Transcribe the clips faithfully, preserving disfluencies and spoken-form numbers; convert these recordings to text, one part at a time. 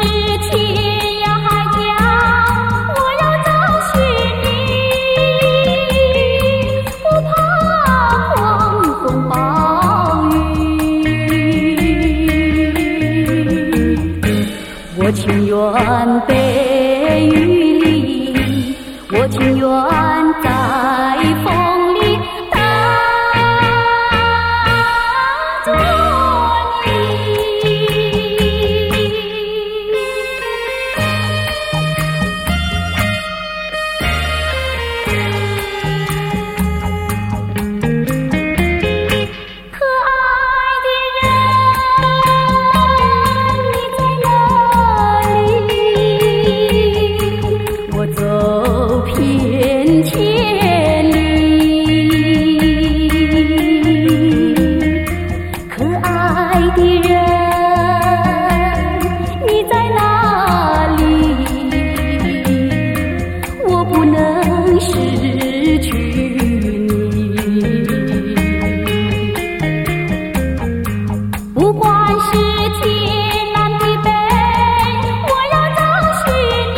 天涯海角，我要找寻你，不怕狂风暴雨。我情愿被雨淋，我情愿在风里等着你。可爱的人，你在哪里？我走遍千里。可爱的人，你在哪里？我不能失去你。不管是天南地北，我要找寻你，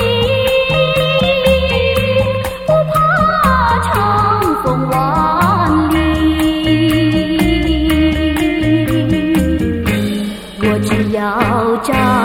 不怕长风万里。我只要找